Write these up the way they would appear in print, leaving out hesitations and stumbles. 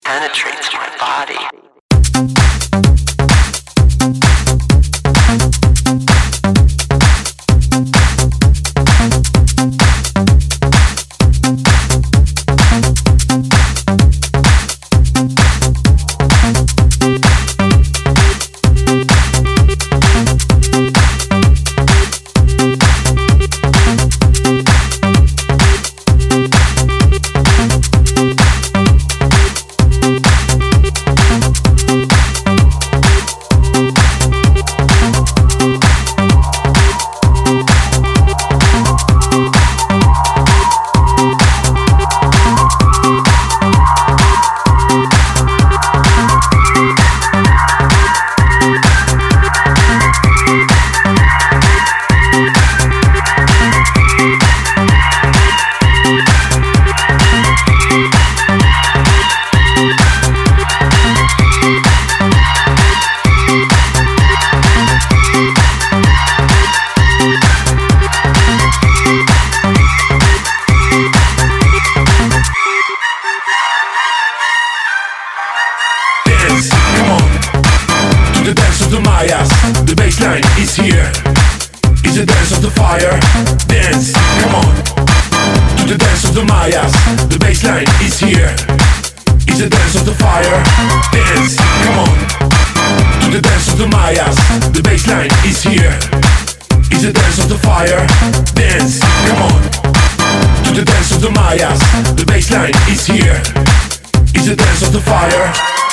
penetrates my body. The baseline is here. It's the dance of the fire. Dance, come on. To the dance of the Mayas. The baseline is here. It's the dance of the fire. Dance, come on. To the dance of the Mayas. The baseline is here. It's the dance of the fire. Dance, come on. To the dance of the Mayas. The baseline is here. It's the dance of the fire.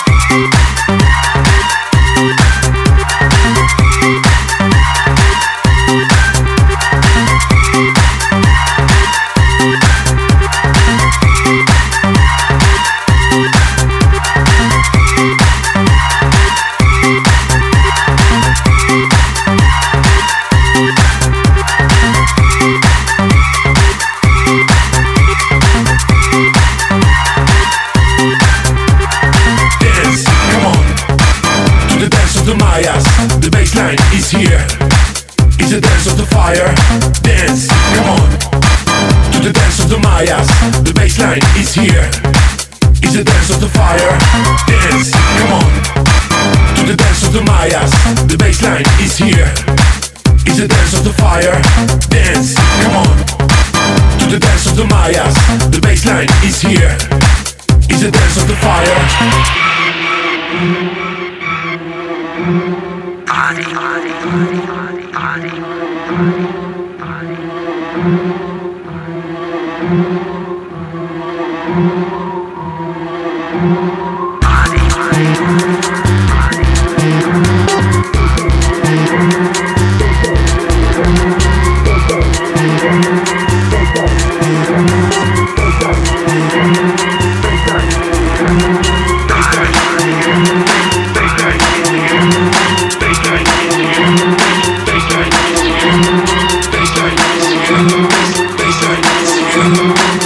The baseline is here. It's the dance of the fire. Dance, come on. To the dance of the Mayas. The baseline is here. It's the dance of the fire. Dance, come on. To the dance of the Mayas. The baseline is here. It's the dance of the fire. Dance, come on. To the dance of the Mayas. The baseline is here. It's the dance of the fire. Body, body, body, body, body, body,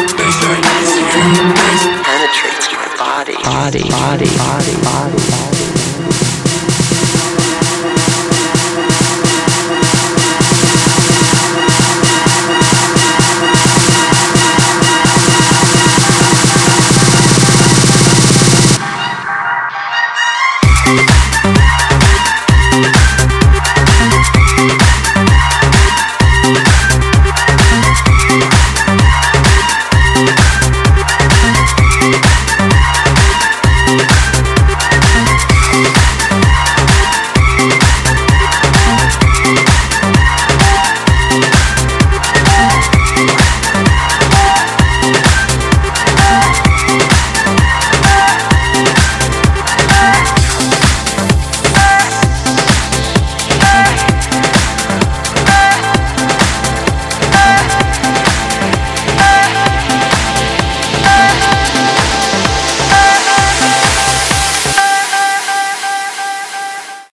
penetrates my body, body, body, body, body, body.